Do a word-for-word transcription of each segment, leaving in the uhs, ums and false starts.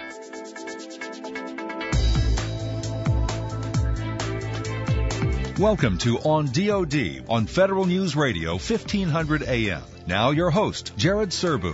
Welcome to On D O D on Federal News Radio fifteen hundred A M. Now your host, Jared Serbu.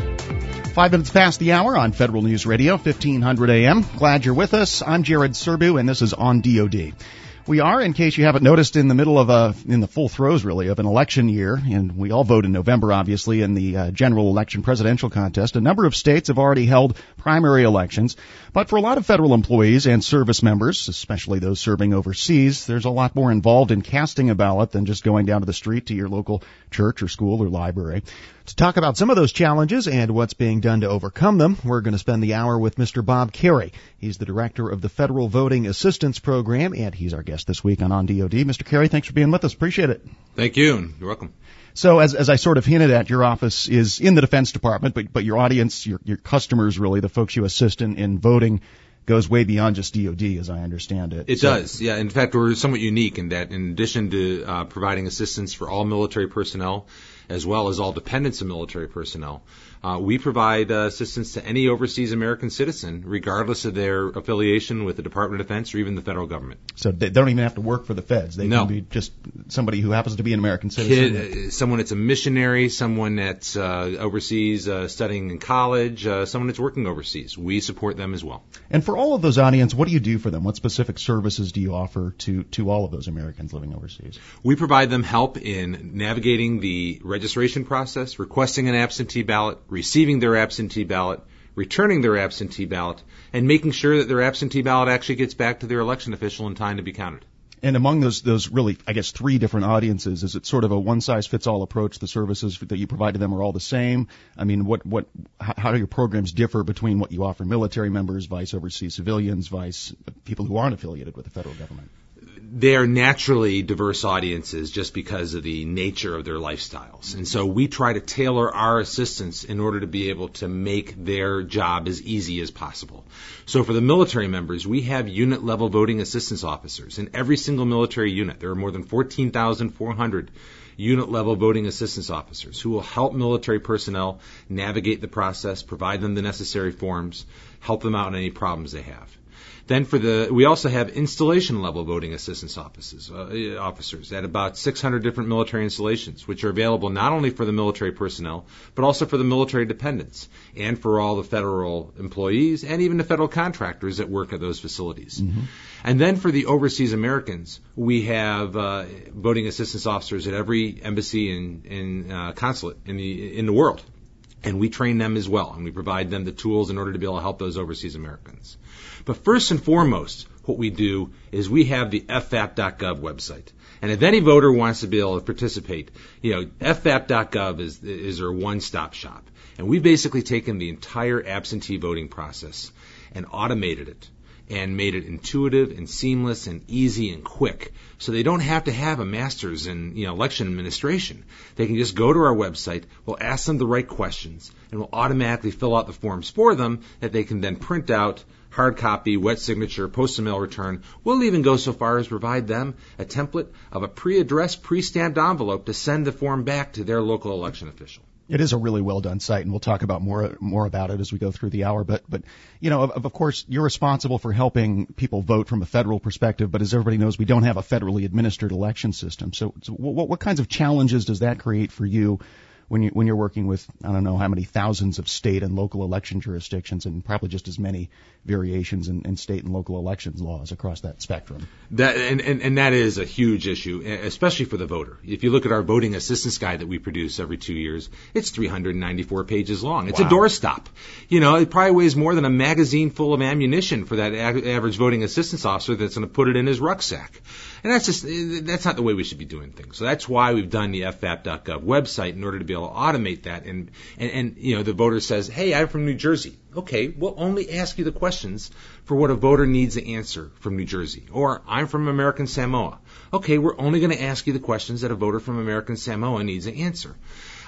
Five minutes past the hour on Federal News Radio fifteen hundred A M. Glad you're with us. I'm Jared Serbu, and this is On D O D. We are, in case you haven't noticed, in the middle of a, in the full throes, really, of an election year, and we all vote in November, obviously, in the uh, general election presidential contest. A number of states have already held primary elections, but for a lot of federal employees and service members, especially those serving overseas, there's a lot more involved in casting a ballot than just going down to the street to your local church or school or library. To talk about some of those challenges and what's being done to overcome them, we're going to spend the hour with Mister Bob Carey. He's the director of the Federal Voting Assistance Program, and he's our guest this week on On D O D. Mister Carey, thanks for being with us. Appreciate it. Thank you. You're welcome. So as as I sort of hinted at, your office is in the Defense Department, but but your audience, your your customers, really, the folks you assist in, in voting, goes way beyond just D O D, as I understand it. It so. does, yeah. In fact, we're somewhat unique in that in addition to uh, providing assistance for all military personnel, as well as all dependents of military personnel, uh, we provide uh, assistance to any overseas American citizen, regardless of their affiliation with the Department of Defense or even the federal government. So they don't even have to work for the feds. They no. can be just somebody who happens to be an American citizen. Kid, uh, someone that's a missionary, someone that's uh, overseas uh, studying in college, uh, someone that's working overseas. We support them as well. And for all of those audience, what do you do for them? What specific services do you offer to, to all of those Americans living overseas? We provide them help in navigating the registration process, requesting an absentee ballot, receiving their absentee ballot, returning their absentee ballot, and making sure that their absentee ballot actually gets back to their election official in time to be counted. And among those, those really, I guess, three different audiences, is it sort of a one-size-fits-all approach? The services that you provide to them are all the same? I mean, what, what, how do your programs differ between what you offer military members, vice overseas civilians, vice people who aren't affiliated with the federal government? They are naturally diverse audiences just because of the nature of their lifestyles. And so we try to tailor our assistance in order to be able to make their job as easy as possible. So for the military members, we have unit-level voting assistance officers in every single military unit. There are more than fourteen thousand four hundred unit-level voting assistance officers who will help military personnel navigate the process, provide them the necessary forms, help them out in any problems they have. Then for the, we also have installation-level voting assistance offices, uh, officers at about six hundred different military installations, which are available not only for the military personnel, but also for the military dependents and for all the federal employees and even the federal contractors that work at those facilities. Mm-hmm. And then for the overseas Americans, we have uh, voting assistance officers at every embassy and, and uh, consulate in the in the world. And we train them as well, and we provide them the tools in order to be able to help those overseas Americans. But first and foremost, what we do is we have the F V A P dot gov website. And if any voter wants to be able to participate, you know, F V A P dot gov is, is our one-stop shop. And we've basically taken the entire absentee voting process and automated it and made it intuitive and seamless and easy and quick. So they don't have to have a master's in, you know, election administration. They can just go to our website, we'll ask them the right questions, and we'll automatically fill out the forms for them that they can then print out, hard copy, wet signature, postal mail return. We'll even go so far as provide them a template of a pre-addressed, pre-stamped envelope to send the form back to their local election official. It is a really well done site, and we'll talk about more more about it as we go through the hour. But but you know, of, of course, you're responsible for helping people vote from a federal perspective. But as everybody knows, we don't have a federally administered election system. So, so what what kinds of challenges does that create for you when you when you're working with, I don't know how many thousands of state and local election jurisdictions, and probably just as many variations in, in state and local elections laws across that spectrum? That and, and, and that is a huge issue, especially for the voter. If you look at our voting assistance guide that we produce every two years, it's three hundred ninety-four pages long. It's wow. a doorstop. You know, it probably weighs more than a magazine full of ammunition for that ag- average voting assistance officer that's going to put it in his rucksack. And that's just, that's not the way we should be doing things. So that's why we've done the F V A P dot gov website in order to be able to automate that. And, and, and, you know, the voter says, hey, I'm from New Jersey. Okay, we'll only ask you the questions for what a voter needs to answer from New Jersey. Or I'm from American Samoa. Okay, we're only going to ask you the questions that a voter from American Samoa needs to answer.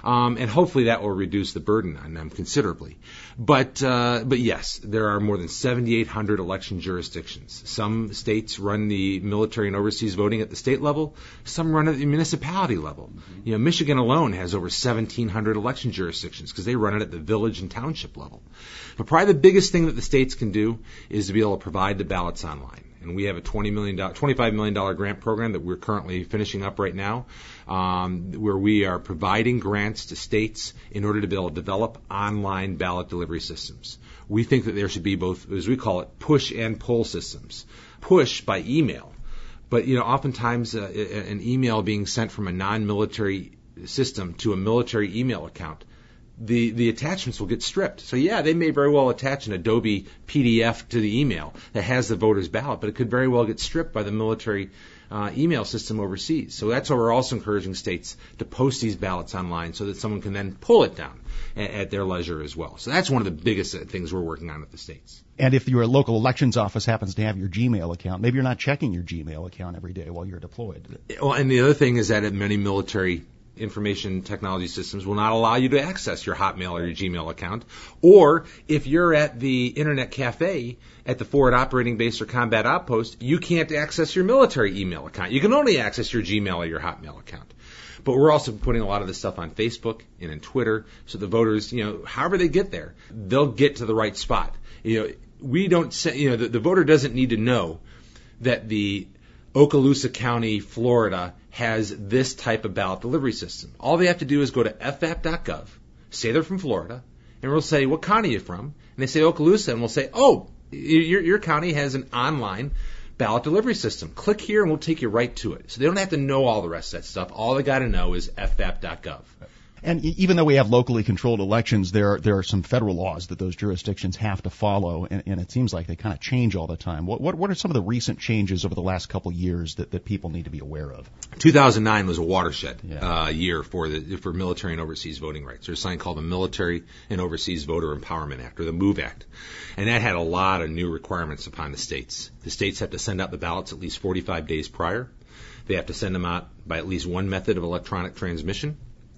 Um, and hopefully that will reduce the burden on them considerably. But uh, but yes, there are more than seventy-eight hundred election jurisdictions. Some states run the military and overseas voting at the state level. Some run at the municipality level. Mm-hmm. You know, Michigan alone has over seventeen hundred election jurisdictions because they run it at the village and township level. But probably the biggest thing that the states can do is to be able to provide the ballots online. And we have a twenty million dollars, twenty-five million dollars grant program that we're currently finishing up right now, um, where we are providing grants to states in order to be able to develop online ballot delivery systems. We think that there should be both, as we call it, push and pull systems. Push by email. But, you know, oftentimes uh, an email being sent from a non-military system to a military email account, the, the attachments will get stripped. So, yeah, they may very well attach an Adobe P D F to the email that has the voter's ballot, but it could very well get stripped by the military uh, email system overseas. So that's why we're also encouraging states to post these ballots online so that someone can then pull it down at, at their leisure as well. So that's one of the biggest things we're working on at the states. And if your local elections office happens to have your Gmail account, maybe you're not checking your Gmail account every day while you're deployed. Well, and the other thing is that at many military information technology systems will not allow you to access your Hotmail or your Gmail account. Or if you're at the Internet Cafe at the forward operating base or combat outpost, you can't access your military email account. You can only access your Gmail or your Hotmail account. But we're also putting a lot of this stuff on Facebook and in Twitter, so the voters, you know, however they get there, they'll get to the right spot. You know, we don't say, you know, the, the voter doesn't need to know that the Okaloosa County, Florida, has this type of ballot delivery system. All they have to do is go to f a p dot gov, say they're from Florida, and we'll say, what county are you from? And they say Okaloosa, and we'll say, oh, your, your county has an online ballot delivery system. Click here, and we'll take you right to it. So they don't have to know all the rest of that stuff. All they got to know is f a p dot gov. And even though we have locally controlled elections, there are, there are some federal laws that those jurisdictions have to follow, and, and it seems like they kind of change all the time. What, what, what are some of the recent changes over the last couple of years that, that people need to be aware of? two thousand nine was a watershed yeah. uh, year for the for military and overseas voting rights. There's something called the Military and Overseas Voter Empowerment Act, or the MOVE Act, and that had a lot of new requirements upon the states. The states have to send out the ballots at least forty-five days prior. They have to send them out by at least one method of electronic transmission.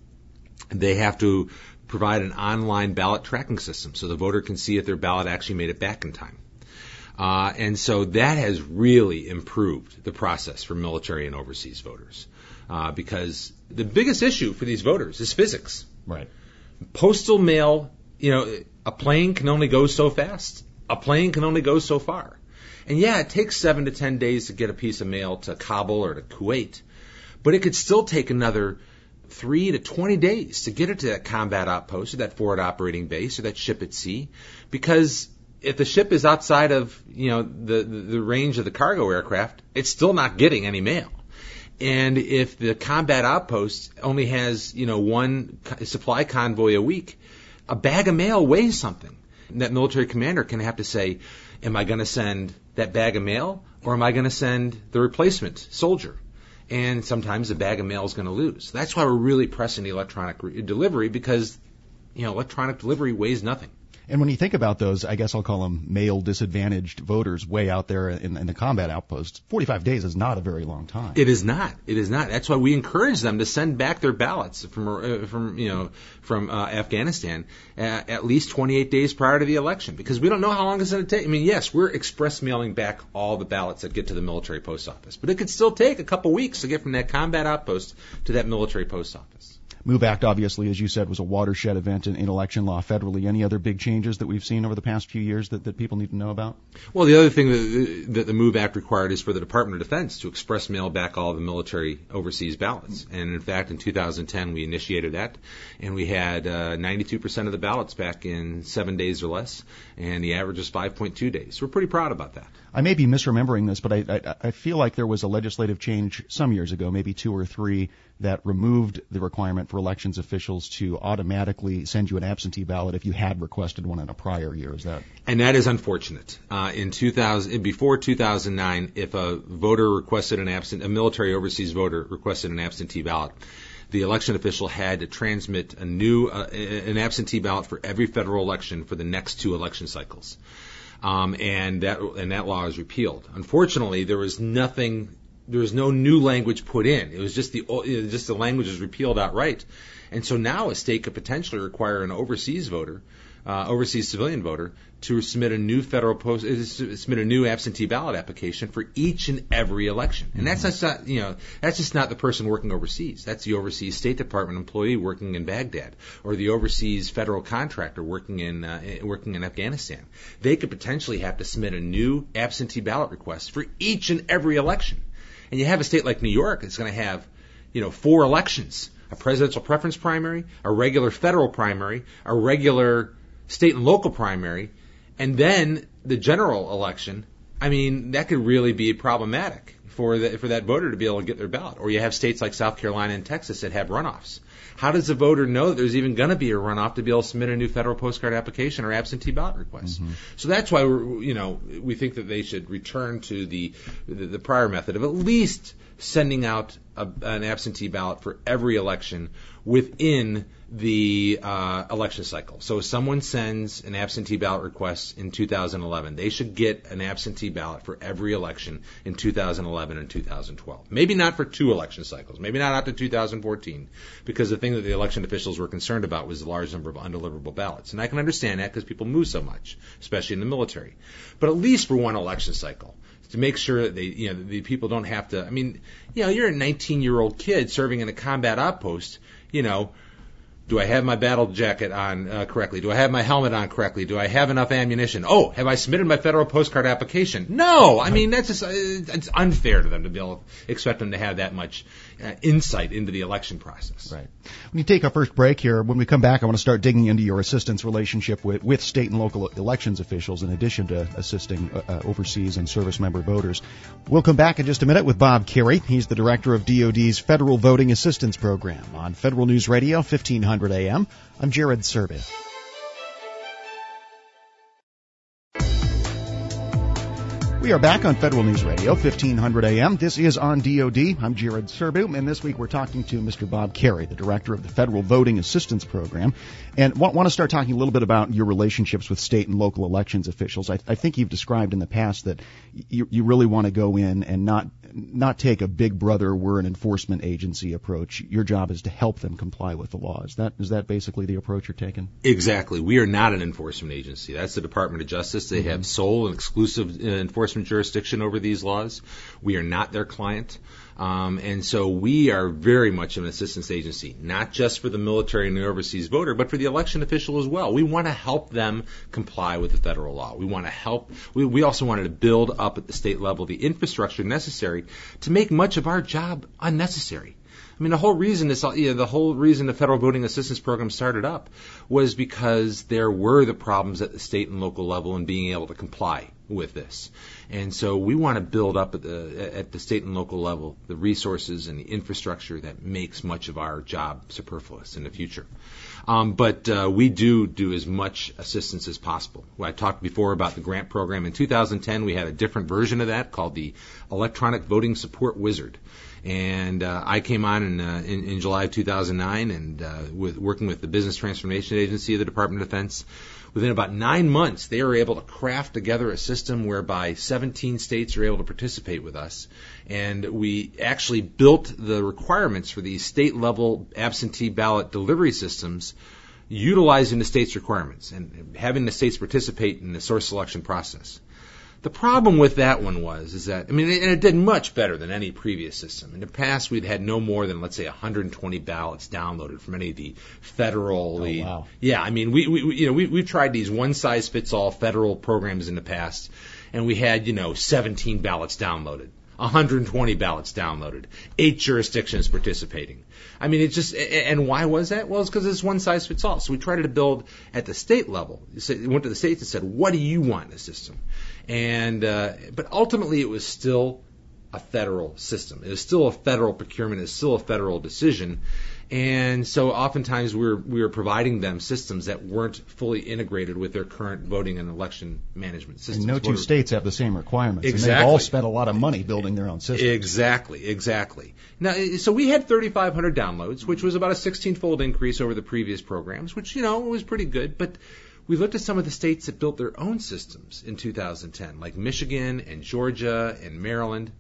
They have to provide an online ballot tracking system so the voter can see if their ballot actually made it back in time. Uh, and so that has really improved the process for military and overseas voters. Uh, because the biggest issue for these voters is physics. Right. Postal mail, you know, a plane can only go so fast. A plane can only go so far. And yeah, it takes seven to ten days to get a piece of mail to Kabul or to Kuwait, but it could still take another three to twenty days to get it to that combat outpost or that forward operating base or that ship at sea, because if the ship is outside of, you know, the, the, the range of the cargo aircraft, it's still not getting any mail. And if the combat outpost only has, you know, one supply convoy a week, a bag of mail weighs something. And that military commander can have to say, am I going to send that bag of mail or am I going to send the replacement soldier? And sometimes the bag of mail is going to lose. That's why we're really pressing the electronic re- delivery because, you know, electronic delivery weighs nothing. And when you think about those, I guess I'll call them male disadvantaged voters way out there in, in the combat outposts, forty-five days is not a very long time. It is not. It is not. That's why we encourage them to send back their ballots from, uh, from you know, from uh, Afghanistan uh, at least twenty-eight days prior to the election, because we don't know how long it's going to take. I mean, yes, we're express mailing back all the ballots that get to the military post office, but it could still take a couple weeks to get from that combat outpost to that military post office. MOVE Act, obviously, as you said, was a watershed event in, in election law federally. Any other big changes that we've seen over the past few years that, that people need to know about? Well, the other thing that, that the MOVE Act required is for the Department of Defense to express mail back all the military overseas ballots. And, in fact, in two thousand ten, we initiated that, and we had uh, ninety-two percent of the ballots back in seven days or less, and the average is five point two days. So we're pretty proud about that. I may be misremembering this, but I, I, I feel like there was a legislative change some years ago, maybe two or three, that removed the requirement for elections officials to automatically send you an absentee ballot if you had requested one in a prior year. Is that? And that is unfortunate. Uh, in two thousand, before two thousand nine, if a voter requested an absent, a military overseas voter requested an absentee ballot, the election official had to transmit a new, uh, an absentee ballot for every federal election for the next two election cycles. Um, and that and that law is repealed. Unfortunately, there was nothing there was no new language put in. It was just the just the language was repealed outright. And so now a state could potentially require an overseas voter, uh, overseas civilian voter, to submit a new federal post, uh, submit a new absentee ballot application for each and every election. And that's just not, you know, that's just not the person working overseas. That's the overseas State Department employee working in Baghdad, or the overseas federal contractor working in uh, working in Afghanistan. They could potentially have to submit a new absentee ballot request for each and every election. And you have a state like New York that's going to have, you know, four elections. A presidential preference primary, a regular federal primary, a regular state and local primary, and then the general election. I mean, that could really be problematic for the, for that voter to be able to get their ballot. Or you have states like South Carolina and Texas that have runoffs. How does the voter know that there's even going to be a runoff to be able to submit a new federal postcard application or absentee ballot request? Mm-hmm. So that's why we're, you know, we think that they should return to the the, the prior method of at least sending out a, an absentee ballot for every election within the uh, election cycle. So if someone sends an absentee ballot request in two thousand eleven, they should get an absentee ballot for every election in two thousand eleven and two thousand twelve. Maybe not for two election cycles, maybe not out to two thousand fourteen, because the thing that the election officials were concerned about was the large number of undeliverable ballots. And I can understand that because people move so much, especially in the military. But at least for one election cycle, to make sure that they, you know, the people don't have to. I mean, you know, you're a nineteen-year-old kid serving in a combat outpost. You know, do I have my battle jacket on uh, correctly? Do I have my helmet on correctly? Do I have enough ammunition? Oh, have I submitted my federal postcard application? No, I mean that's just uh, it's unfair to them to be able to expect them to have that much uh, insight into the election process. Right. When you take our first break here, when we come back, I want to start digging into your assistance relationship with, with state and local elections officials, in addition to assisting uh, uh, overseas and service member voters. We'll come back in just a minute with Bob Carey. He's the director of D O D's Federal Voting Assistance Program on Federal News Radio, fifteen hundred A M. I'm Jared Serby. We are back on Federal News Radio, fifteen hundred A M. This is on D O D. I'm Jared Serbu, and this week we're talking to Mister Bob Carey, the director of the Federal Voting Assistance Program, and want, want to start talking a little bit about your relationships with state and local elections officials. I, I think you've described in the past that you, you really want to go in and not not take a big brother, we're an enforcement agency approach. Your job is to help them comply with the law. Is that is that basically the approach you're taking? Exactly. We are not an enforcement agency. That's the Department of Justice. They mm-hmm. have sole and exclusive uh, enforcement jurisdiction over these laws. We are not their client. Um, and so we are very much an assistance agency, not just for the military and the overseas voter, but for the election official as well. We want to help them comply with the federal law. We want to help. We, we also wanted to build up at the state level the infrastructure necessary to make much of our job unnecessary. I mean, the whole reason this, you know, the whole reason the Federal Voting Assistance Program started up was because there were the problems at the state and local level in being able to comply with this. And so we want to build up at the at the state and local level the resources and the infrastructure that makes much of our job superfluous in the future. Um, but uh, we do do as much assistance as possible. I talked before about the grant program. In two thousand ten, we had a different version of that called the Electronic Voting Support Wizard. And uh, I came on in, uh, in, in July of two thousand nine, and uh, with working with the Business Transformation Agency of the Department of Defense. Within about nine months, they were able to craft together a system whereby seventeen states are able to participate with us. And we actually built the requirements for these state-level absentee ballot delivery systems utilizing the state's requirements and having the states participate in the source selection process. The problem with that one was, is that, I mean, and it did much better than any previous system. In the past, we'd had no more than, let's say, one hundred twenty ballots downloaded from any of the federal. Oh, wow. Yeah, I mean, we, we, you know, we, we've tried these one-size-fits-all federal programs in the past, and we had, you know, seventeen ballots downloaded, one hundred twenty ballots downloaded, eight jurisdictions participating. I mean, it's just, and why was that? Well, it's because it's one size fits all. So we tried to build at the state level. We went to the states and said, what do you want in the system? And, uh, but ultimately it was still a federal system. It was still a federal procurement. It was still a federal decision. And so oftentimes we were, we were providing them systems that weren't fully integrated with their current voting and election management systems. And no two states have the same requirements. Exactly. And they've all spent a lot of money building their own systems. Exactly, exactly. Now, so we had thirty-five hundred downloads, which was about a sixteen-fold increase over the previous programs, which, you know, was pretty good. But we looked at some of the states that built their own systems in two thousand ten, like Michigan and Georgia and Maryland.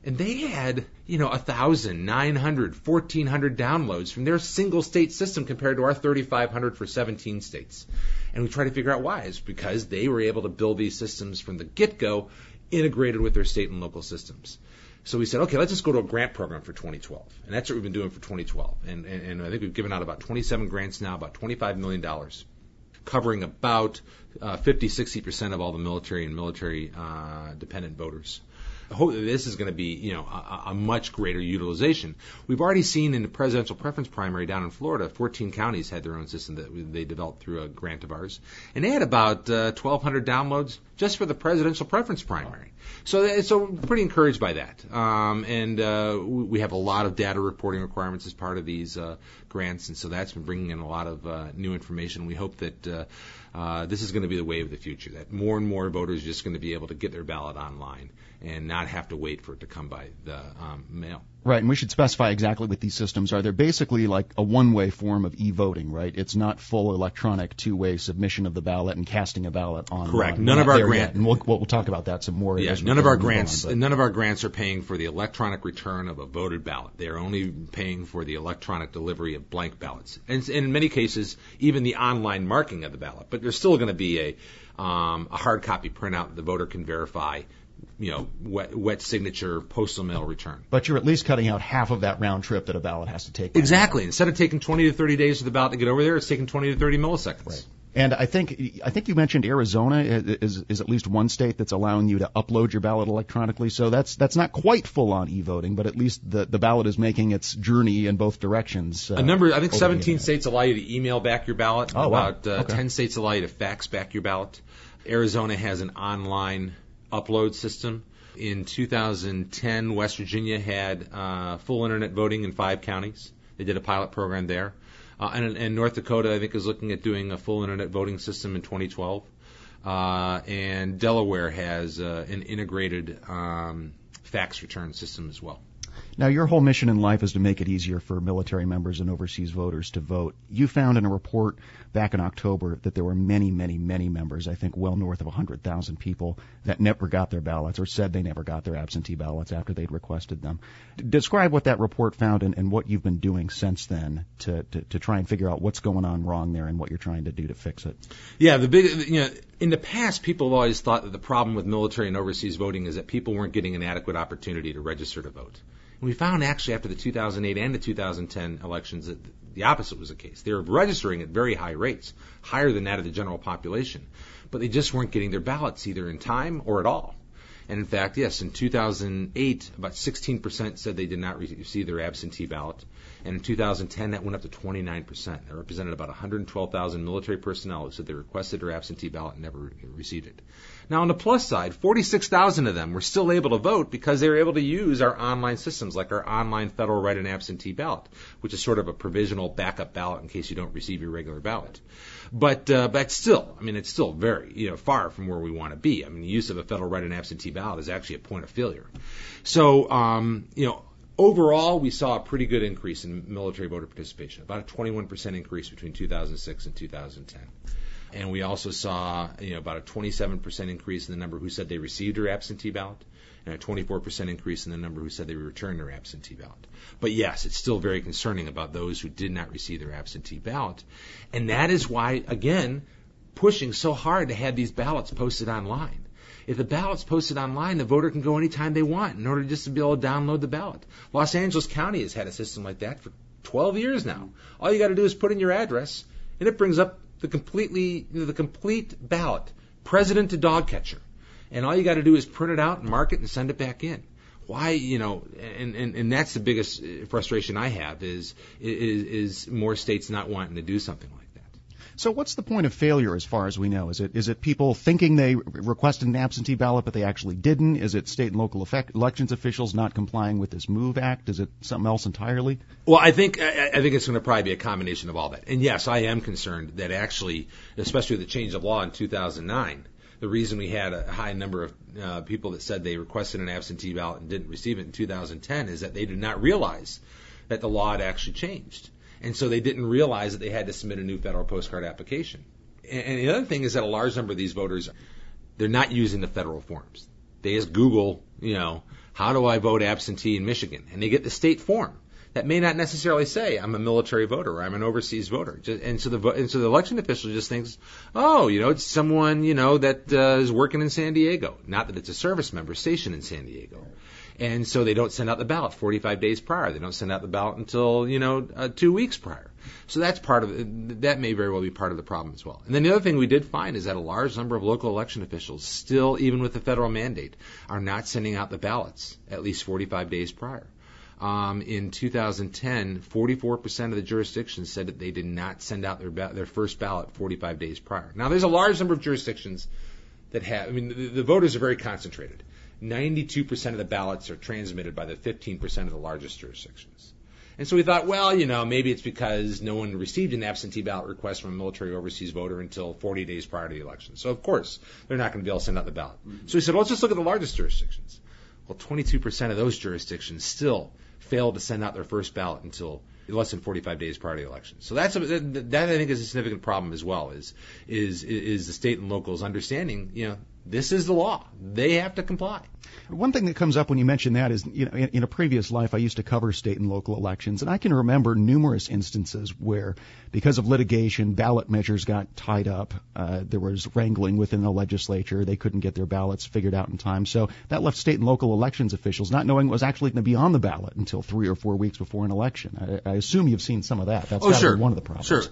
And they had, you know, one thousand, nine hundred, fourteen hundred downloads from their single state system compared to our thirty-five hundred for seventeen states. And we try to figure out why. It's because they were able to build these systems from the get-go integrated with their state and local systems. So we said, okay, let's just go to a grant program for twenty twelve. And that's what we've been doing for twenty twelve. And, and, and I think we've given out about twenty-seven grants now, about twenty-five million dollars, covering about uh, fifty, sixty percent of all the military and military uh, dependent voters. I hope that this is going to be, you know, a, a much greater utilization. We've already seen in the presidential preference primary down in Florida, fourteen counties had their own system that they developed through a grant of ours. And they had about uh, twelve hundred downloads just for the presidential preference primary. So, so we're pretty encouraged by that. Um, and uh, we have a lot of data reporting requirements as part of these uh, grants, and so that's been bringing in a lot of uh, new information. We hope that uh, uh, this is going to be the way of the future, that more and more voters are just going to be able to get their ballot online and not have to wait for it to come by the um, mail. Right, and we should specify exactly what these systems are. They're basically like a one-way form of e-voting, right? It's not full electronic two-way submission of the ballot and casting a ballot on. Correct. None of our grants, and we'll, we'll talk about that some more. Yeah, none of our grants, on, none of our grants are paying for the electronic return of a voted ballot. They are only paying for the electronic delivery of blank ballots, and in many cases, even the online marking of the ballot. But there's still going to be a um, a hard copy printout that the voter can verify. You know, wet, wet signature, postal mail return. But you're at least cutting out half of that round trip that a ballot has to take. Exactly. Instead of taking twenty to thirty days for the ballot to get over there, it's taking twenty to thirty milliseconds. Right. And I think I think you mentioned Arizona is is at least one state that's allowing you to upload your ballot electronically. So that's that's not quite full on e-voting, but at least the the ballot is making its journey in both directions. Uh, a number, I think, seventeen states allow you to email back your ballot. Oh, About wow. uh, Okay. ten states allow you to fax back your ballot. Arizona has an online upload system. In two thousand ten, West Virginia had uh, full internet voting in five counties. They did a pilot program there. Uh, and, and North Dakota, I think, is looking at doing a full internet voting system in twenty twelve. Uh, and Delaware has uh, an integrated um, fax return system as well. Now, your whole mission in life is to make it easier for military members and overseas voters to vote. You found in a report back in October that there were many, many, many members, I think well north of one hundred thousand people, that never got their ballots or said they never got their absentee ballots after they'd requested them. Describe what that report found and, and what you've been doing since then to, to, to try and figure out what's going on wrong there and what you're trying to do to fix it. Yeah, the big, you know, in the past, people have always thought that the problem with military and overseas voting is that people weren't getting an adequate opportunity to register to vote. And we found actually after the two thousand eight and the two thousand ten elections that the opposite was the case. They were registering at very high rates, higher than that of the general population, but they just weren't getting their ballots either in time or at all. And in fact, yes, in two thousand eight, about sixteen percent said they did not receive their absentee ballot. And in two thousand ten, that went up to twenty-nine percent. That represented about one hundred twelve thousand military personnel who said they requested their absentee ballot and never re- received it. Now, on the plus side, forty-six thousand of them were still able to vote because they were able to use our online systems, like our online federal write-in absentee ballot, which is sort of a provisional backup ballot in case you don't receive your regular ballot. But uh, but still, I mean, it's still very, you know, far from where we want to be. I mean, the use of a federal write-in absentee ballot is actually a point of failure. So, um, you know, overall, we saw a pretty good increase in military voter participation, about a twenty-one percent increase between two thousand six and two thousand ten. And we also saw, you know, about a twenty-seven percent increase in the number who said they received their absentee ballot, and a twenty-four percent increase in the number who said they returned their absentee ballot. But yes, it's still very concerning about those who did not receive their absentee ballot. And that is why, again, pushing so hard to have these ballots posted online. If the ballot's posted online, the voter can go anytime they want in order just to be able to download the ballot. Los Angeles County has had a system like that for twelve years now. All you got to do is put in your address, and it brings up the completely the complete ballot, president to dog catcher. And all you got to do is print it out and mark it and send it back in. Why, you know, and, and, and that's the biggest frustration I have is, is is more states not wanting to do something like that. So what's the point of failure as far as we know? Is it is it people thinking they requested an absentee ballot but they actually didn't? Is it state and local effect, elections officials not complying with this MOVE Act? Is it something else entirely? Well, I think I, I think it's going to probably be a combination of all that. And yes, I am concerned that actually, especially with the change of law in two thousand nine, the reason we had a high number of uh, people that said they requested an absentee ballot and didn't receive it in two thousand ten is that they did not realize that the law had actually changed. And so they didn't realize that they had to submit a new federal postcard application. And, and the other thing is that a large number of these voters, they're not using the federal forms. They just Google, you know, how do I vote absentee in Michigan? And they get the state form that may not necessarily say I'm a military voter or I'm an overseas voter. And so the and so the election official just thinks, oh, you know, it's someone, you know, that uh, is working in San Diego. Not that it's a service member stationed in San Diego. And so they don't send out the ballot forty-five days prior. They don't send out the ballot until, you know, uh, two weeks prior. So that's part of it. That may very well be part of the problem as well. And then the other thing we did find is that a large number of local election officials still, even with the federal mandate, are not sending out the ballots at least forty-five days prior. Um, in two thousand ten, forty-four percent of the jurisdictions said that they did not send out their ba- their first ballot forty-five days prior. Now, there's a large number of jurisdictions that have, I mean, the, the voters are very concentrated. ninety-two percent of the ballots are transmitted by the fifteen percent of the largest jurisdictions. And so we thought, well, you know, maybe it's because no one received an absentee ballot request from a military overseas voter until forty days prior to the election. So, of course, they're not going to be able to send out the ballot. Mm-hmm. So we said, well, let's just look at the largest jurisdictions. Well, twenty-two percent of those jurisdictions still failed to send out their first ballot until less than forty-five days prior to the election. So that's a, that, that I think is a significant problem as well. Is is is the state and locals understanding? You know, this is the law; they have to comply. One thing that comes up when you mention that is, you know, in, in a previous life, I used to cover state and local elections, and I can remember numerous instances where, because of litigation, ballot measures got tied up. Uh, there was wrangling within the legislature; they couldn't get their ballots figured out in time. So that left state and local elections officials not knowing what was actually going to be on the ballot until three or four weeks before an election. I, I assume you've seen some of that. That's oh, sure. one of the problems. Sure,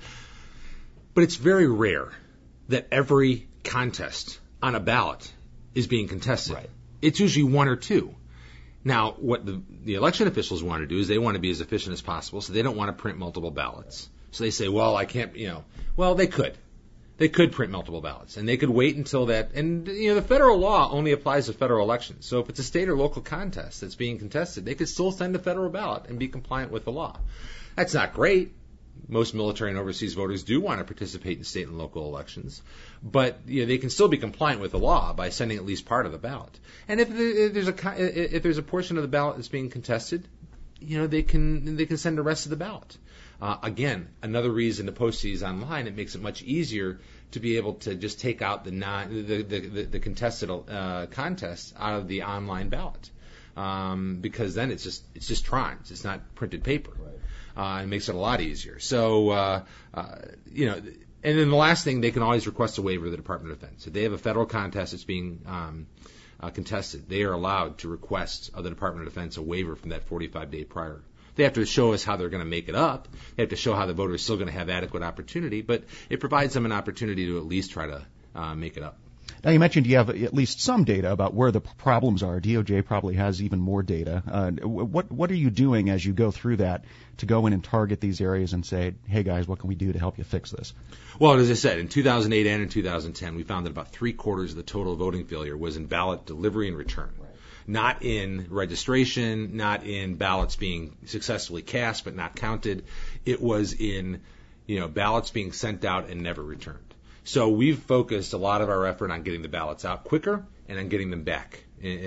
but it's very rare that every contest on a ballot is being contested. Right. It's usually one or two. Now, what the, the election officials want to do is they want to be as efficient as possible, so they don't want to print multiple ballots. So they say, well, I can't, you know, well, they could. They could print multiple ballots, and they could wait until that. And, you know, the federal law only applies to federal elections. So if it's a state or local contest that's being contested, they could still send a federal ballot and be compliant with the law. That's not great. Most military and overseas voters do want to participate in state and local elections, but you know, they can still be compliant with the law by sending at least part of the ballot. And if, if there's a if there's a portion of the ballot that's being contested, you know, they can they can send the rest of the ballot. Uh, again, another reason to post these online, it makes it much easier to be able to just take out the non the the, the, the contested uh, contests out of the online ballot, um, because then it's just it's just trines, it's not printed paper. Right. Uh, it makes it a lot easier. So, uh, uh, you know, and then the last thing, they can always request a waiver of the Department of Defense. If they have a federal contest that's being um, uh, contested, they are allowed to request of the Department of Defense a waiver from that forty-five day prior. They have to show us how they're going to make it up. They have to show how the voter is still going to have adequate opportunity, but it provides them an opportunity to at least try to uh, make it up. Now, you mentioned you have at least some data about where the problems are. D O J probably has even more data. Uh, what what are you doing as you go through that to go in and target these areas and say, hey, guys, what can we do to help you fix this? Well, as I said, in two thousand eight and in two thousand ten, we found that about three-quarters of the total voting failure was in ballot delivery and return. Right. Not in registration, not in ballots being successfully cast but not counted. It was in, you know, ballots being sent out and never returned. So we've focused a lot of our effort on getting the ballots out quicker and on getting them back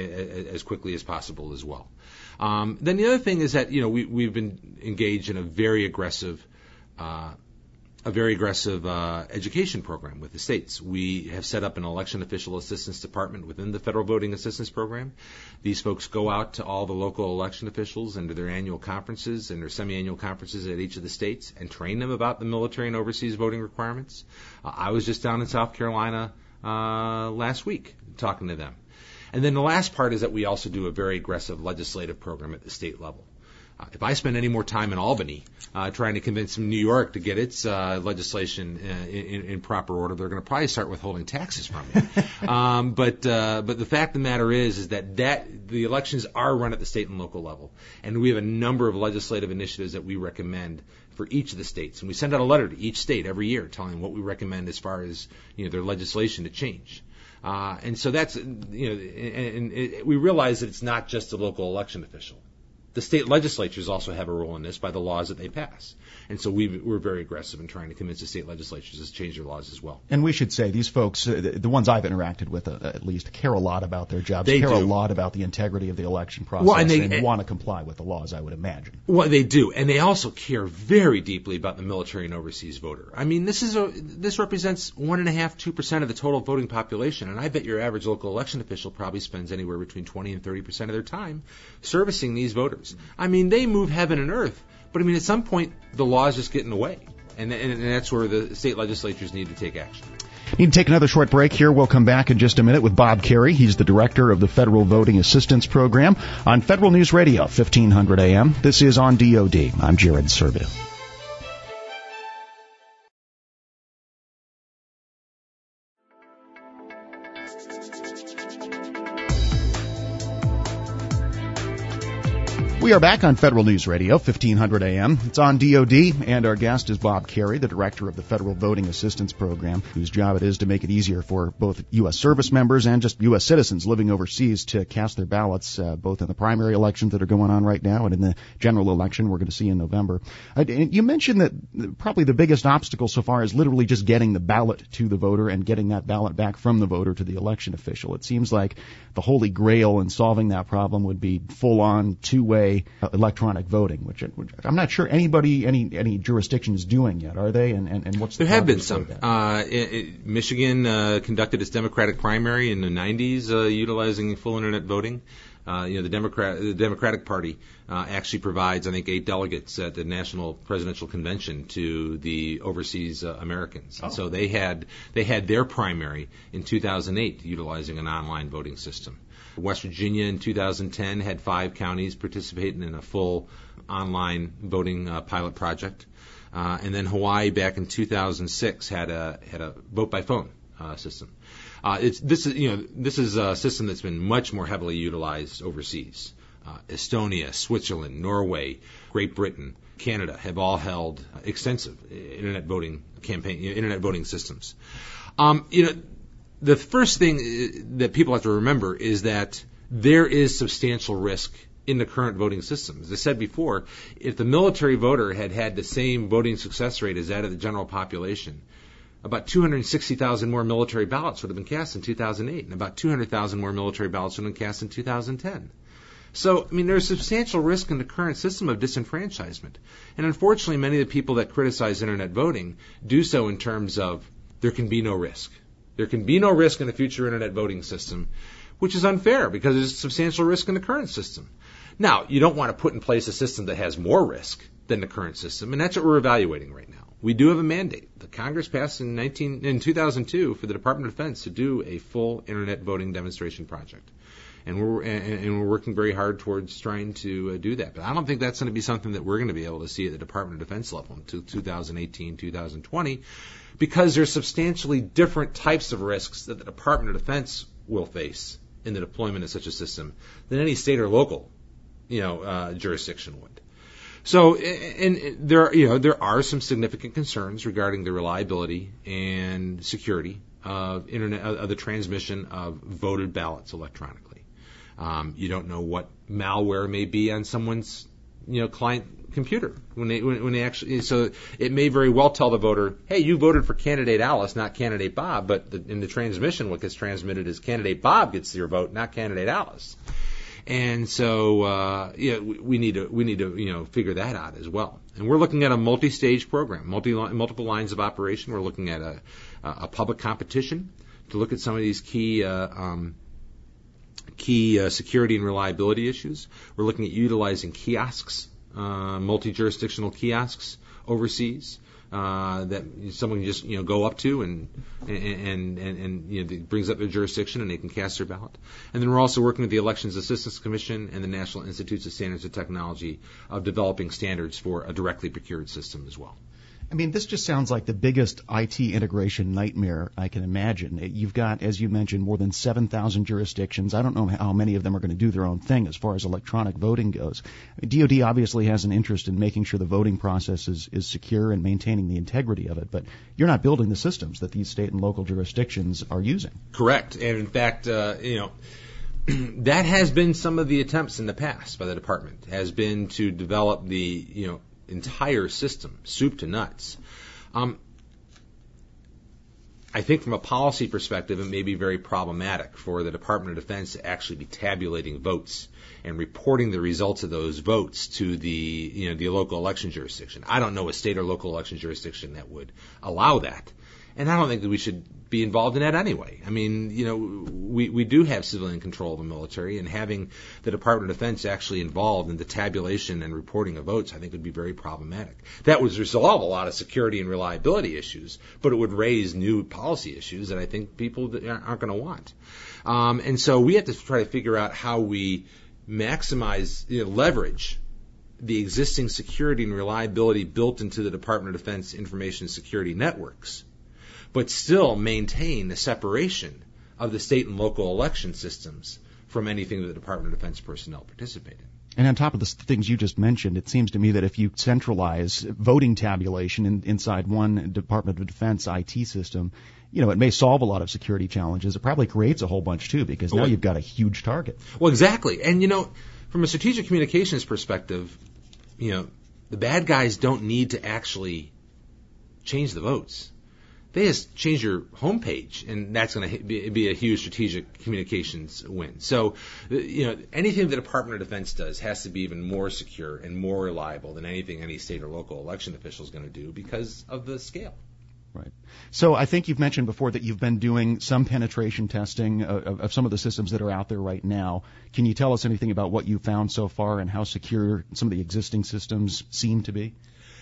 as quickly as possible as well. Um, then the other thing is that, you know, we, we've been engaged in a very aggressive, uh, a very aggressive uh, education program with the states. We have set up an election official assistance department within the federal voting assistance program. These folks go out to all the local election officials and to their annual conferences and their semi-annual conferences at each of the states and train them about the military and overseas voting requirements. Uh, I was just down in South Carolina uh, last week talking to them. And then the last part is that we also do a very aggressive legislative program at the state level. Uh, if I spend any more time in Albany uh, trying to convince New York to get its uh, legislation uh, in, in proper order, they're going to probably start withholding taxes from me. um, but uh, but the fact of the matter is is that, that the elections are run at the state and local level, and we have a number of legislative initiatives that we recommend for each of the states, and we send out a letter to each state every year telling them what we recommend as far as, you know, their legislation to change. Uh, and so that's, you know, and, and it, we realize that it's not just a local election official. The state legislatures also have a role in this by the laws that they pass. And so we we're very aggressive in trying to convince the state legislatures to change their laws as well. And we should say these folks, uh, the, the ones I've interacted with uh, at least, care a lot about their jobs, they care do. a lot about the integrity of the election process, well, and, they, and and want to comply with the laws, I would imagine. Well, they do. And they also care very deeply about the military and overseas voter. I mean, this is a this represents one and a half, two percent of the total voting population. And I bet your average local election official probably spends anywhere between twenty and thirty percent of their time servicing these voters. I mean, they move heaven and earth. But, I mean, at some point, the law is just getting away. And, and, and that's where the state legislatures need to take action. Need to take another short break here. We'll come back in just a minute with Bob Carey. He's the director of the Federal Voting Assistance Program on Federal News Radio, fifteen hundred A M. This is On D O D. I'm Jared Serbu. We are back on Federal News Radio, fifteen hundred A M. It's on D O D, and our guest is Bob Carey, the director of the Federal Voting Assistance Program, whose job it is to make it easier for both U S service members and just U S citizens living overseas to cast their ballots, uh, both in the primary elections that are going on right now and in the general election we're going to see in November. Uh, you mentioned that probably the biggest obstacle so far is literally just getting the ballot to the voter and getting that ballot back from the voter to the election official. It seems like the holy grail in solving that problem would be full-on, two-way electronic voting, which, which I'm not sure anybody, any any jurisdiction is doing yet, are they? And and, and what's the there have been some. Uh, it, it, Michigan uh, conducted its Democratic primary in the nineties, uh, utilizing full internet voting. Uh, you know, the Democrat, the Democratic Party uh, actually provides, I think, eight delegates at the National Presidential Convention to the overseas uh, Americans. Oh. And so they had they had their primary in two thousand eight, utilizing an online voting system. West Virginia in two thousand ten had five counties participating in a full online voting uh, pilot project, uh, and then Hawaii back in two thousand six had a had a vote by phone uh, system. Uh, it's this is you know this is a system that's been much more heavily utilized overseas. Uh, Estonia, Switzerland, Norway, Great Britain, Canada have all held extensive internet voting campaign, you know, internet voting systems. Um, you know. The first thing that people have to remember is that there is substantial risk in the current voting system. As I said before, if the military voter had had the same voting success rate as that of the general population, about two hundred sixty thousand more military ballots would have been cast in two thousand eight, and about two hundred thousand more military ballots would have been cast in two thousand ten. So, I mean, there's substantial risk in the current system of disenfranchisement. And unfortunately, many of the people that criticize internet voting do so in terms of there can be no risk. There can be no risk in the future internet voting system, which is unfair because there's substantial risk in the current system. Now, you don't want to put in place a system that has more risk than the current system, and that's what we're evaluating right now. We do have a mandate. The Congress passed in, nineteen, in two thousand two for the Department of Defense to do a full internet voting demonstration project. And we're, and, and we're working very hard towards trying to uh, do that. But I don't think that's going to be something that we're going to be able to see at the Department of Defense level until two thousand eighteen, two thousand twenty. Because there's substantially different types of risks that the Department of Defense will face in the deployment of such a system than any state or local, you know, uh, jurisdiction would. So, and, and there, you know, there are some significant concerns regarding the reliability and security of internet, of the transmission of voted ballots electronically. Um, you don't know what malware may be on someone's, you know, client computer when they when, when they actually, so it may very well tell the voter, hey, you voted for candidate Alice, not candidate Bob, but the, in the transmission what gets transmitted is candidate Bob gets your vote, not candidate Alice. And so uh yeah we, we need to we need to you know figure that out as well. And we're looking at a multi-stage program, multi multiple lines of operation. We're looking at a a public competition to look at some of these key uh um key uh, security and reliability issues. We're looking at utilizing kiosks, uh, multi-jurisdictional kiosks overseas uh, that someone can just you know go up to and and and, and you know brings up their jurisdiction and they can cast their ballot. And then we're also working with the Elections Assistance Commission and the National Institutes of Standards and Technology of developing standards for a directly procured system as well. I mean, this just sounds like the biggest I T integration nightmare I can imagine. You've got, as you mentioned, more than seven thousand jurisdictions. I don't know how many of them are going to do their own thing as far as electronic voting goes. D O D obviously has an interest in making sure the voting process is, is secure and maintaining the integrity of it, but you're not building the systems that these state and local jurisdictions are using. Correct. And in fact, uh, you know, that has been some of the attempts in the past by the department, has been to develop the, you know, entire system, soup to nuts. Um, I think from a policy perspective, it may be very problematic for the Department of Defense to actually be tabulating votes and reporting the results of those votes to the, you know, the local election jurisdiction. I don't know a state or local election jurisdiction that would allow that. And I don't think that we should be involved in that anyway. I mean, you know, we, we do have civilian control of the military, and having the Department of Defense actually involved in the tabulation and reporting of votes, I think would be very problematic. That would resolve a lot of security and reliability issues, but it would raise new policy issues that I think people aren't going to want. Um, and so we have to try to figure out how we maximize, you know, leverage the existing security and reliability built into the Department of Defense information security networks, but still maintain the separation of the state and local election systems from anything that the Department of Defense personnel participate in. And on top of the things you just mentioned, it seems to me that if you centralize voting tabulation in, inside one Department of Defense I T system, you know, it may solve a lot of security challenges. It probably creates a whole bunch, too, because now you've got a huge target. Well, exactly. And, you know, from a strategic communications perspective, you know, the bad guys don't need to actually change the votes. They just change your homepage, and that's going to be, be a huge strategic communications win. So, you know, anything the Department of Defense does has to be even more secure and more reliable than anything any state or local election official is going to do because of the scale. Right. So I think you've mentioned before that you've been doing some penetration testing of, of some of the systems that are out there right now. Can you tell us anything about what you found so far and how secure some of the existing systems seem to be?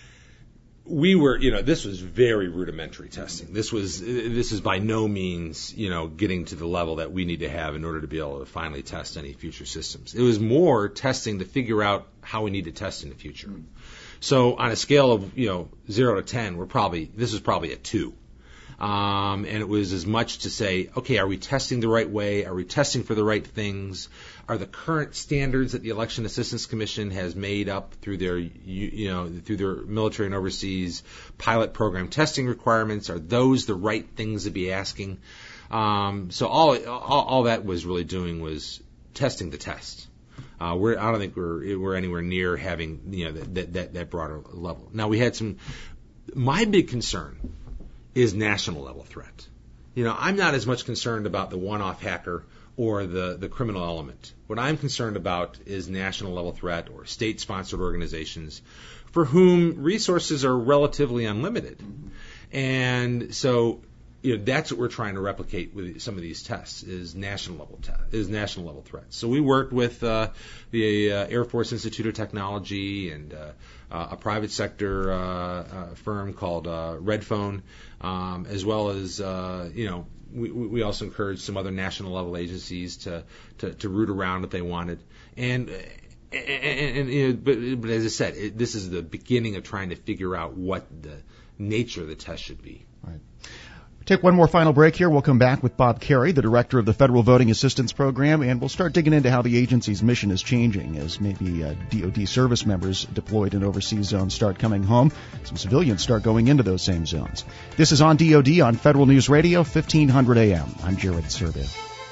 We were, you know, this was very rudimentary testing. This was, this is by no means, you know, getting to the level that we need to have in order to be able to finally test any future systems. It was more testing to figure out how we need to test in the future. So on a scale of, you know, zero to ten, we're probably, this is probably a two. Um, and it was as much to say, okay, are we testing the right way? Are we testing for the right things? Are the current standards that the Election Assistance Commission has made up through their, you, you know, through their military and overseas pilot program testing requirements, are those the right things to be asking? Um, so all, all all that was really doing was testing the test. Uh, we're, I don't think we're we're anywhere near having, you know, that that that broader level. Now we had some. My big concern is national level threat. You know, I'm not as much concerned about the one-off hacker or the, the criminal element. What I'm concerned about is national level threat or state-sponsored organizations for whom resources are relatively unlimited. Mm-hmm. And so, you know, that's what we're trying to replicate with some of these tests is national level te- is national level threats. So we worked with uh, the uh, Air Force Institute of Technology and uh, uh, a private sector uh, uh, firm called uh, Redphone, um, as well as uh, you know we, we also encouraged some other national level agencies to to, to root around if they wanted. And and, and, and you know, but, but as I said, it, this is the beginning of trying to figure out what the nature of the test should be. Right. Take one more final break here. We'll come back with Bob Carey, the director of the Federal Voting Assistance Program, and we'll start digging into how the agency's mission is changing as maybe uh, D O D service members deployed in overseas zones start coming home. Some civilians start going into those same zones. This is on D O D on Federal News Radio, fifteen hundred A M. I'm Jared Serbu.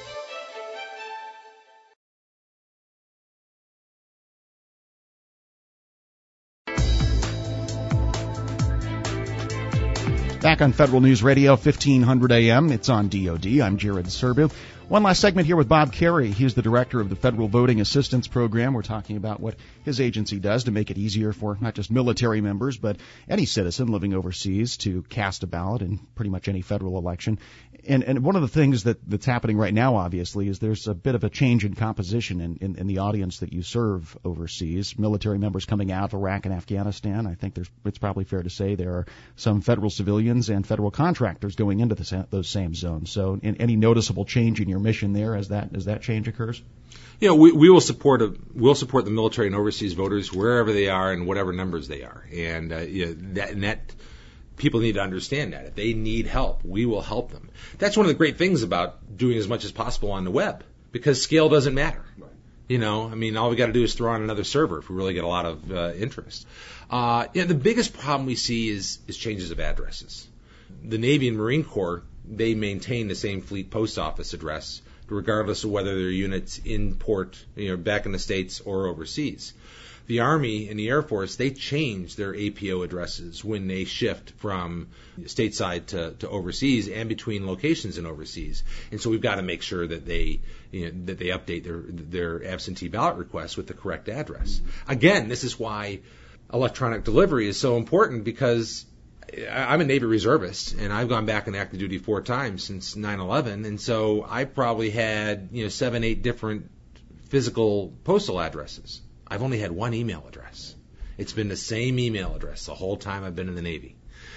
Back on Federal News Radio, fifteen hundred A M. It's on D O D. I'm Jared Serbu. One last segment here with Bob Carey. He's the director of the Federal Voting Assistance Program. We're talking about what his agency does to make it easier for not just military members, but any citizen living overseas to cast a ballot in pretty much any federal election. And, and one of the things that, that's happening right now, obviously, is there's a bit of a change in composition in, in, in the audience that you serve overseas. Military members coming out of Iraq and Afghanistan. I think there's, it's probably fair to say there are some federal civilians and federal contractors going into the, those same zones. So in, any noticeable change in your mission there as that as that change occurs? You know, we, we will support a, we'll support the military and overseas voters wherever they are and whatever numbers they are, and uh, you know, that, and that people need to understand that if they need help, we will help them. That's one of the great things about doing as much as possible on the web, because scale doesn't matter. Right. You know, I mean, all we got to do is throw on another server if we really get a lot of uh, interest. Uh, you know, the biggest problem we see is is changes of addresses. The Navy and Marine Corps, they maintain the same fleet post office address regardless of whether they're units in port, you know, back in the States or overseas. The Army and the Air Force, they change their A P O addresses when they shift from stateside to, to overseas and between locations and overseas. And so we've got to make sure that they, you know, that they update their their absentee ballot requests with the correct address. Again, this is why electronic delivery is so important, because I'm a Navy reservist, and I've gone back on active duty four times since nine eleven, and so I probably had, you know, seven, eight different physical postal addresses. I've only had one email address. It's been the same email address the whole time I've been in the Navy.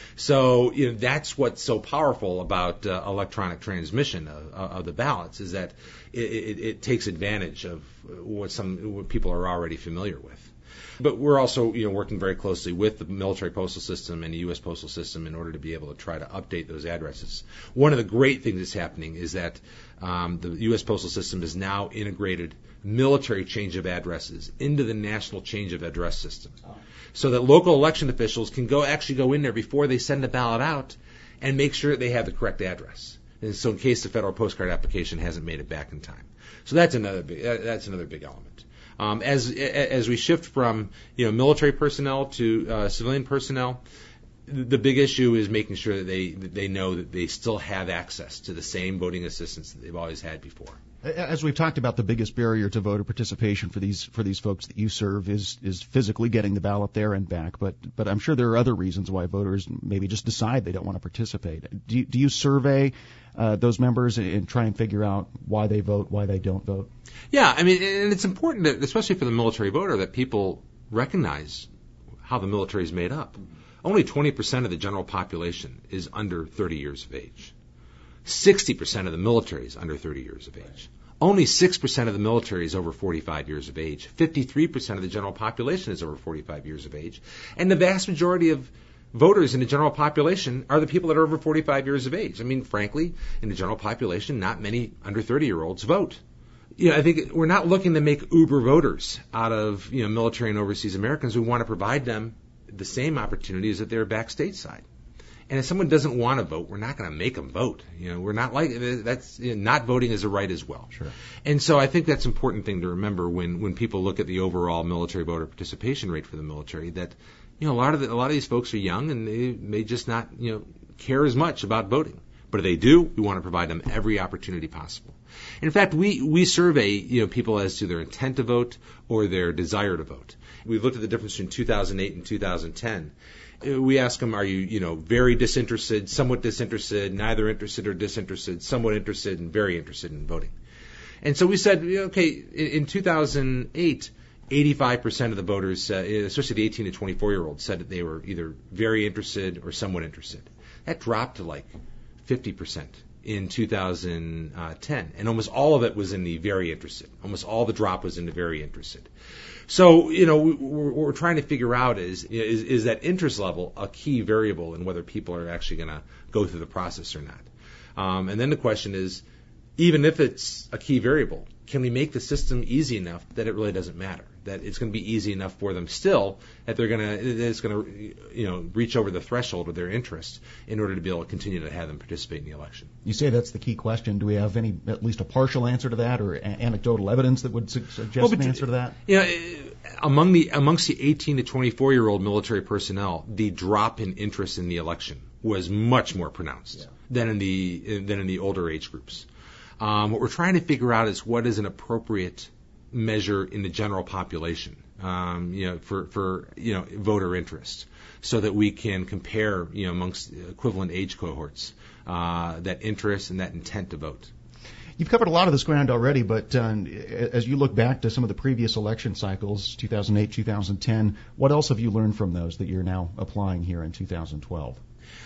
So, you know, that's what's so powerful about uh, electronic transmission of, of the ballots, is that it, it, it takes advantage of what some what people are already familiar with. But we're also, you know, working very closely with the military postal system and the U S postal system in order to be able to try to update those addresses. One of the great things that's happening is that um, the U S postal system has now integrated military change of addresses into the national change of address system, so that local election officials can go actually go in there before they send the ballot out and make sure that they have the correct address. And so in case the federal postcard application hasn't made it back in time. So that's another big, that's another big element. Um, as as we shift from, you know, military personnel to uh, civilian personnel, the big issue is making sure that they that they know that they still have access to the same voting assistance that they've always had before. As we've talked about, the biggest barrier to voter participation for these for these folks that you serve is is physically getting the ballot there and back. But but I'm sure there are other reasons why voters maybe just decide they don't want to participate. Do you, do you survey uh, those members and try and figure out why they vote, why they don't vote? Yeah, I mean, and it's important, that, especially for the military voter, that people recognize how the military is made up. Only twenty percent of the general population is under thirty years of age. sixty percent of the military is under thirty years of age. Only six percent of the military is over forty-five years of age. fifty-three percent of the general population is over forty-five years of age. And the vast majority of voters in the general population are the people that are over forty-five years of age. I mean, frankly, in the general population, not many under thirty-year-olds vote. You know, I think we're not looking to make uber voters out of, you know, military and overseas Americans. We want to provide them the same opportunities that they're back stateside. And if someone doesn't want to vote, we're not going to make them vote. You know, we're not like that's you know, not voting is a right as well. Sure. And so I think that's an important thing to remember when, when people look at the overall military voter participation rate for the military. That, you know, a lot of the, a lot of these folks are young and they may just not, you know, care as much about voting. But if they do, we want to provide them every opportunity possible. In fact, we we survey, you know, people as to their intent to vote or their desire to vote. We looked at the difference between two thousand eight and two thousand ten. We ask them, are you, you know, very disinterested, somewhat disinterested, neither interested or disinterested, somewhat interested, and very interested in voting? And so we said, okay, in two thousand eight, eighty-five percent of the voters, uh, especially the eighteen to twenty-four-year-olds, said that they were either very interested or somewhat interested. That dropped to like fifty percent in two thousand ten, and almost all of it was in the very interested. Almost all the drop was in the very interested. So, you know, what we're trying to figure out is, is, is that interest level a key variable in whether people are actually going to go through the process or not. Um, and then the question is, even if it's a key variable, can we make the system easy enough that it really doesn't matter? That it's going to be easy enough for them still that they're going to, it's going to, you know, reach over the threshold of their interest in order to be able to continue to have them participate in the election. You say that's the key question. Do we have any, at least a partial answer to that, or a- anecdotal evidence that would su- suggest well, but, an answer to that? You know, among the amongst the eighteen to twenty-four year old military personnel, the drop in interest in the election was much more pronounced yeah. than in the than in the older age groups. Um, what we're trying to figure out is what is an appropriate measure in the general population, um, you know, for, for, you know, voter interest, so that we can compare, you know, amongst equivalent age cohorts, uh, that interest and that intent to vote. You've covered a lot of this ground already, but uh, as you look back to some of the previous election cycles, two thousand eight, two thousand ten, what else have you learned from those that you're now applying here in two thousand twelve?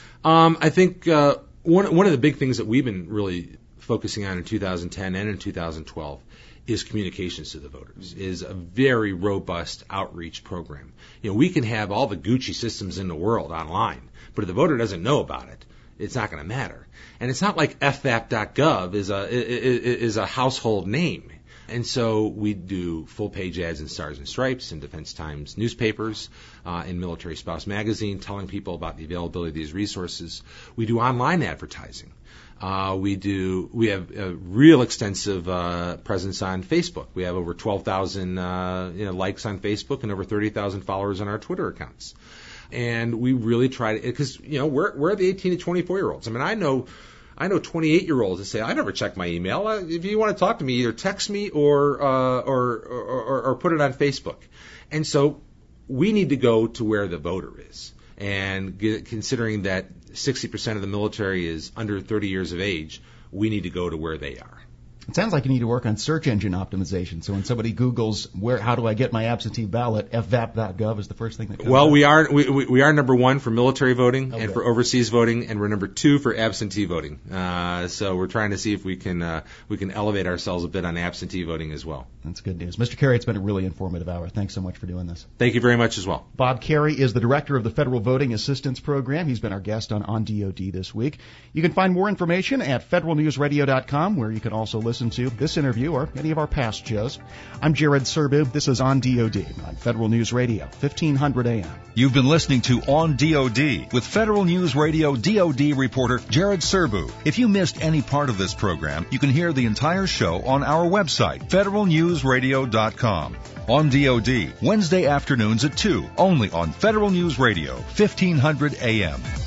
Um, I think uh, one one of the big things that we've been really focusing on in two thousand ten and in two thousand twelve is communications to the voters, is a very robust outreach program. You know, we can have all the Gucci systems in the world online, but if the voter doesn't know about it, it's not going to matter. And it's not like F V A P dot gov is a is a household name. And so we do full-page ads in Stars and Stripes and Defense Times newspapers, uh, in Military Spouse magazine, telling people about the availability of these resources. We do online advertising. Uh, we do. We have a real extensive uh, presence on Facebook. We have over twelve thousand uh, you know, likes on Facebook and over thirty thousand followers on our Twitter accounts. And we really try to, because you know we're we're the eighteen to twenty-four year olds. I mean, I know. I know twenty-eight year olds that say, I never check my email. Uh, if you want to talk to me, either text me or, uh, or, or, or, or put it on Facebook. And so we need to go to where the voter is. And get, considering that sixty percent of the military is under thirty years of age, we need to go to where they are. It sounds like you need to work on search engine optimization. So when somebody Googles, where, how do I get my absentee ballot, f v a p dot gov is the first thing that comes Well, up. we are we, we, we are number one for military voting Okay. and for overseas voting, and we're number two for absentee voting. Uh, so we're trying to see if we can uh, we can elevate ourselves a bit on absentee voting as well. That's good news. Mister Carey, it's been a really informative hour. Thanks so much for doing this. Thank you very much as well. Bob Carey is the director of the Federal Voting Assistance Program. He's been our guest on On D O D this week. You can find more information at federal news radio dot com, where you can also listen to this interview or any of our past shows. I'm Jared Serbu. This is On D O D on Federal News Radio, fifteen hundred A M. You've been listening to On D O D with Federal News Radio D O D reporter Jared Serbu. If you missed any part of this program, you can hear the entire show on our website, federal news radio dot com. On D O D, Wednesday afternoons at two, only on Federal News Radio, fifteen hundred A M.